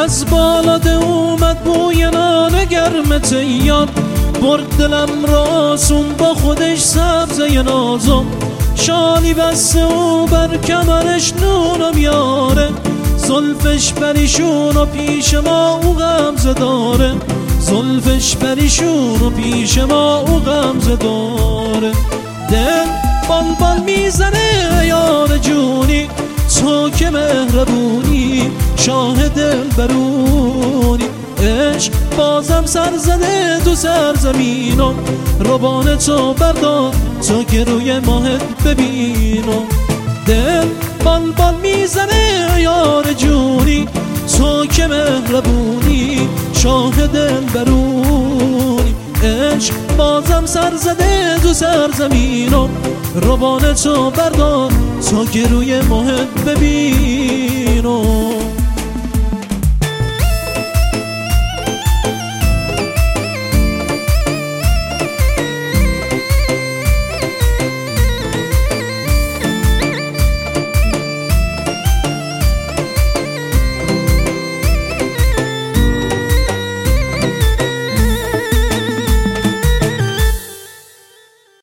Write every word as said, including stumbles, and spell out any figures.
از بالاده اومد بوی نان گرم تیار، برد دلم راسون با خودش سبزه نازم، شالی بسته و بر کمرش نون میاره، زلفش پریشون و پیش ما او غمزه داره، زلفش پریشون و پیش ما او غمزه داره. دل بال بال میزنه یار جونی، تو که مهربونی شاه دل برونی، عشق بازم سر زده تو سرزمینم، روبان تو بردار تا که روی ماهت ببینم. دل بال بال میزنه یار جونی، تو که مهربونی شاه دل برونی، عشق بازم سر زده تو سرزمینم، روبان تو بردار تا که روی ماهت ببینم.